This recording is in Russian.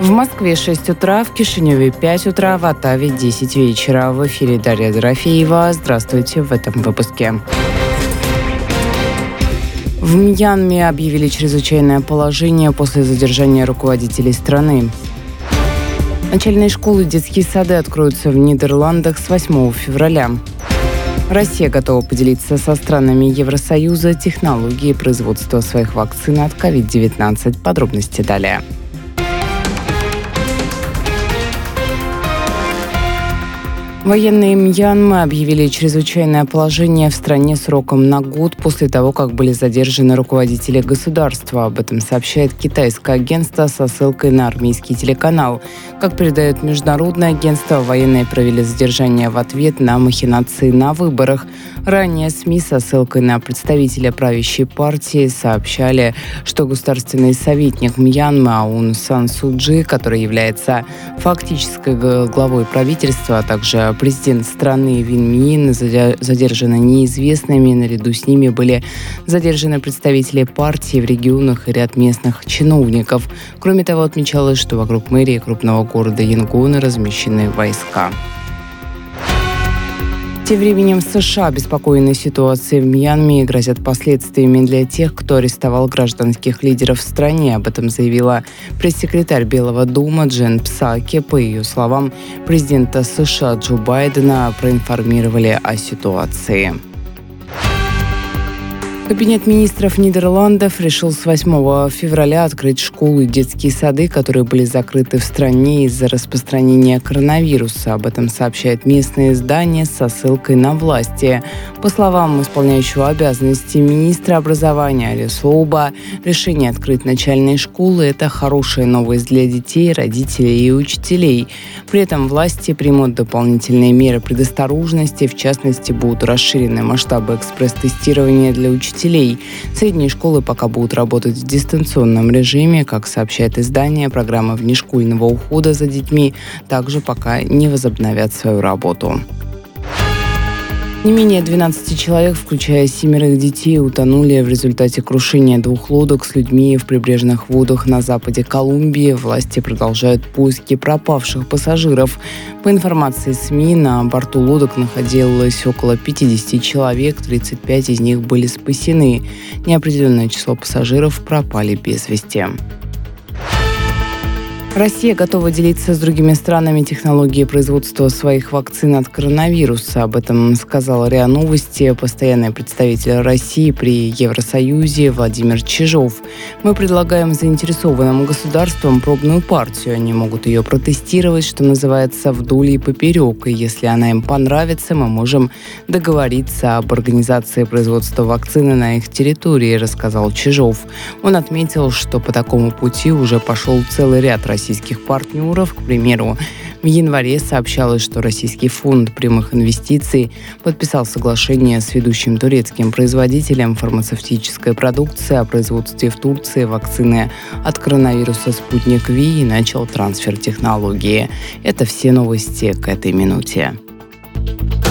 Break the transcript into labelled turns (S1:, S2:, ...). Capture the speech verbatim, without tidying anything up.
S1: В Москве шесть утра, в Кишиневе пять утра, в Оттаве десять вечера. В эфире Дарья Дорофеева. Здравствуйте в этом выпуске. В Мьянме объявили чрезвычайное положение после задержания руководителей страны. Начальные школы и детские сады откроются в Нидерландах с восьмого февраля. Россия готова поделиться со странами Евросоюза технологией производства своих вакцин от ковид девятнадцать. Подробности далее. Военные Мьянмы объявили чрезвычайное положение в стране сроком на год после того, как были задержаны руководители государства. Об этом сообщает китайское агентство со ссылкой на армейский телеканал. Как передает международное агентство, военные провели задержание в ответ на махинации на выборах. Ранее СМИ со ссылкой на представителя правящей партии сообщали, что государственный советник Мьянмы Аун Сан Су Чжи, который является фактической главой правительства, а также президент страны Вин Мин, задержаны неизвестными. Наряду с ними были задержаны представители партии в регионах и ряд местных чиновников. Кроме того, отмечалось, что вокруг мэрии крупного города Янгона размещены войска. Тем временем США обеспокоены ситуацией в Мьянме и грозят последствиями для тех, кто арестовал гражданских лидеров в стране. Об этом заявила пресс-секретарь Белого дома Джен Псаки. По ее словам, президента США Джо Байдена проинформировали о ситуации. Кабинет министров Нидерландов решил с восьмого февраля открыть школы и детские сады, которые были закрыты в стране из-за распространения коронавируса. Об этом сообщает местное издание со ссылкой на власти. По словам исполняющего обязанности министра образования Алис Лоуба, решение открыть начальные школы – это хорошая новость для детей, родителей и учителей. При этом власти примут дополнительные меры предосторожности, в частности, будут расширены масштабы экспресс-тестирования для учителей. Средние школы пока будут работать в дистанционном режиме. Как сообщает издание, программы внешкольного ухода за детьми также пока не возобновят свою работу. Не менее двенадцати человек, включая семерых детей, утонули в результате крушения двух лодок с людьми в прибрежных водах на западе Колумбии. Власти продолжают поиски пропавших пассажиров. По информации СМИ, на борту лодок находилось около пятидесяти человек, тридцать пять из них были спасены. Неопределенное число пассажиров пропали без вести. Россия готова делиться с другими странами технологией производства своих вакцин от коронавируса. Об этом сказал РИА Новости постоянный представитель России при Евросоюзе Владимир Чижов. Мы предлагаем заинтересованным государствам пробную партию. Они могут ее протестировать, что называется, вдоль и поперек. И если она им понравится, мы можем договориться об организации производства вакцины на их территории, рассказал Чижов. Он отметил, что по такому пути уже пошел целый ряд российских российских партнеров. К примеру, в январе сообщалось, что Российский фонд прямых инвестиций подписал соглашение с ведущим турецким производителем фармацевтической продукции о производстве в Турции вакцины от коронавируса «Спутник Ви» и начал трансфер технологии. Это все новости к этой минуте.